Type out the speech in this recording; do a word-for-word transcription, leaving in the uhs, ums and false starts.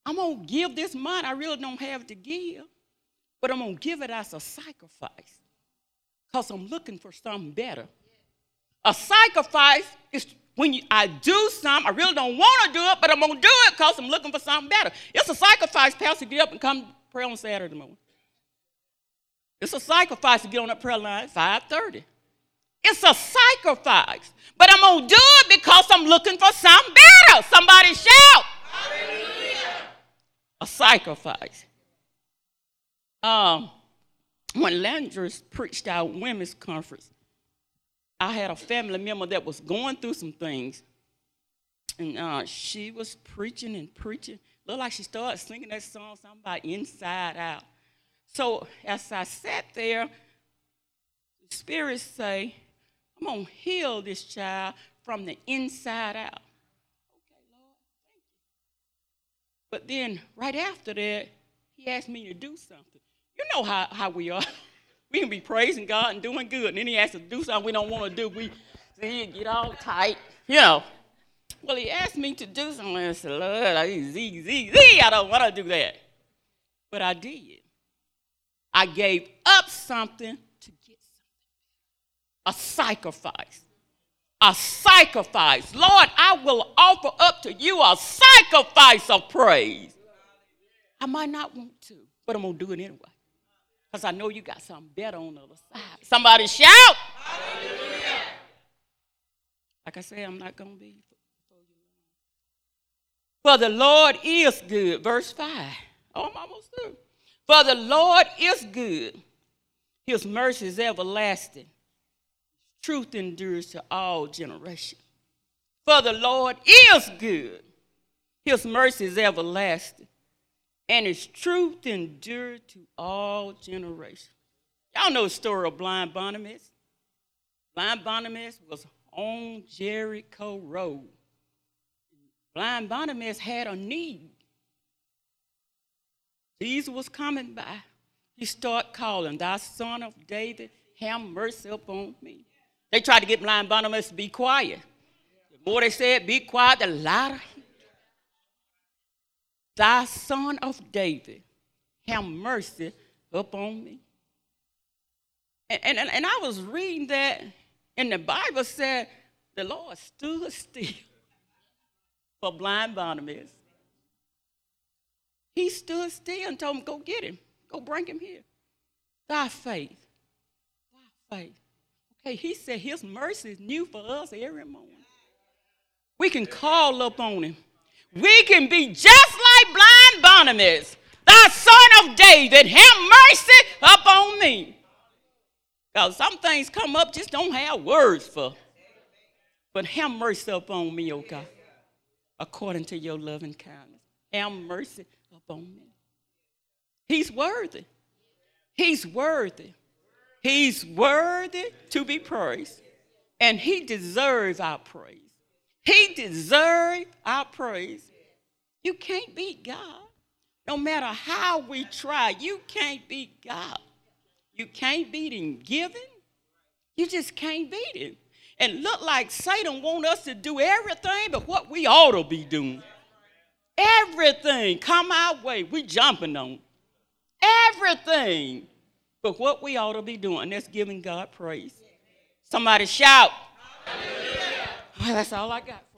I'm going to give this money. I really don't have it to give, but I'm going to give it as a sacrifice because I'm looking for something better. A sacrifice is when you, I do something, I really don't want to do it, but I'm going to do it because I'm looking for something better. It's a sacrifice, Pastor, get up and come pray on Saturday morning. It's a sacrifice to get on that prayer line at five thirty. It's a sacrifice, but I'm going to do it because I'm looking for something better. Somebody shout. Hallelujah. A sacrifice. Um, when Landers preached our women's conference, I had a family member that was going through some things, and uh, she was preaching and preaching. Looked like she started singing that song, something about inside out. So as I sat there, the Spirit say, I'm going to heal this child from the inside out. Okay, Lord, thank you. But then right after that, he asked me to do something. You know how, how we are. We can be praising God and doing good, and then he asked us to do something we don't want to do. We see, get all tight, you know. Well, he asked me to do something, and I said, Lord, Z, Z, Z, I don't want to do that. But I did. I gave up something to get something. A sacrifice. A sacrifice. Lord, I will offer up to you a sacrifice of praise. I might not want to, but I'm going to do it anyway. Because I know you got something better on the other side. Somebody shout. Hallelujah. Like I said, I'm not going to be for you. For the Lord is good. Verse five. Oh, I'm almost through. For the Lord is good. His mercy is everlasting. Truth endures to all generations. For the Lord is good. His mercy is everlasting. And his truth endured to all generations. Y'all know the story of Blind Bartimaeus. Blind Bartimaeus was on Jericho Road. Blind Bartimaeus had a need. Jesus was coming by. He started calling, Thou Son of David, have mercy upon me. They tried to get Blind Bartimaeus to be quiet. The more they said, be quiet, the louder he Thy Son of David, have mercy upon me. And, and, and I was reading that, and the Bible said the Lord stood still for Blind Bartimaeus. He stood still and told him, go get him. Go bring him here. Thy faith. Thy faith. Okay, he said his mercy is new for us every morning. We can call up on him. We can be just like Blind Bartimaeus, Thy Son of David, have mercy upon me. Because some things come up just don't have words for. But have mercy upon me, oh God, according to your loving kindness. Have mercy upon me. He's worthy. He's worthy. He's worthy to be praised. And he deserves our praise. He deserves our praise. You can't beat God. No matter how we try, you can't beat God. You can't beat him giving. You just can't beat him. And look like Satan wants us to do everything but what we ought to be doing. Everything come our way, we jumping on. Everything but what we ought to be doing. That's giving God praise. Somebody shout. Hallelujah. Well, that's all I got.